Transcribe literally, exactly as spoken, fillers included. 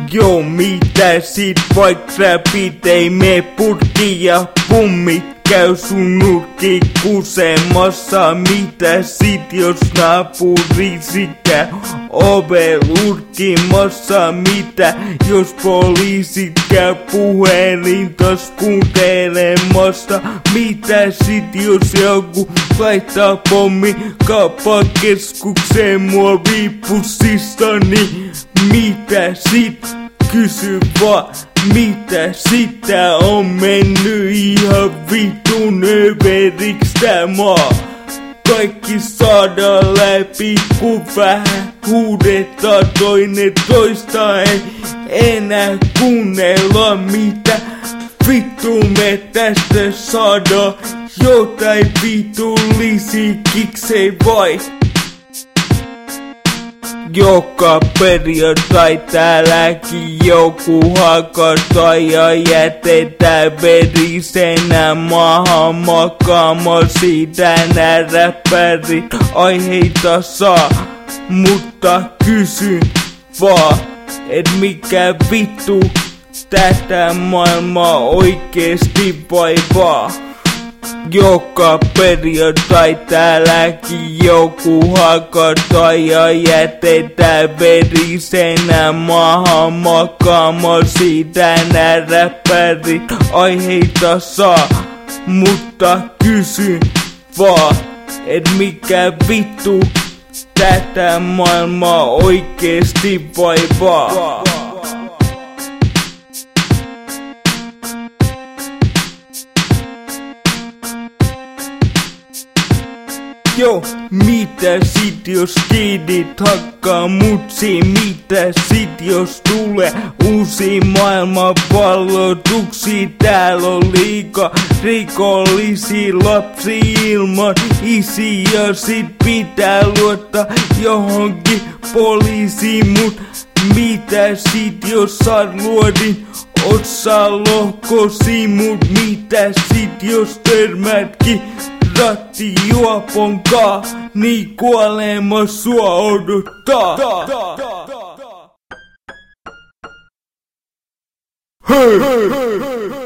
Joo, mitä sit vaikka räpit ei mee putki ja pummit käy sun nurkki kusemassa. Mitä sit jos naapurisi käy ove urkkimassa? Mitä jos poliisit käy puhelintas kuuntelemassa? Mitä sit jos joku laittaa pommi kauppakeskukseen mua viipussistani? Mitä sit? Kysy vaan, mitä sitä on mennyt ihan vitun överiksi tää maa. Kaikki saadaan läpi, kun vähän huudetaan toinen toista. Ei enää kuunnella mitä vittu me tästä saadaan. Jotain vitullisia kiksei vai? Joka perjantai täälläkin joku hakataan ja jätetään verisenä maahan makaamaan. Siitä nää räppärit aiheita saa, mutta kysyn vaan, et mikä vittu tätä maailmaa oikeesti vaivaa. Joka perjantai täälläkin joku hakataan ja jätetään verisenä maahan makaamaan. Siitä nää räppärit aiheita saa, mutta kysyn vaan, et mikä vittu tätä maailmaa oikeesti vaivaa. Joo, mitä sit jos kidit hakkaa mutsi? Mitä sit jos tulee uusi maailmanvalloituksia? Täällä on liika rikollisia lapsi ilman isiä. Sit pitää luottaa johonkin poliisiin. Mut mitä sit jos saat luodin otsaa lohkosi? Mut mitä sit jos törmätkin rattijuoponkaa, niin kuolema sua odottaa. Hei! Hei!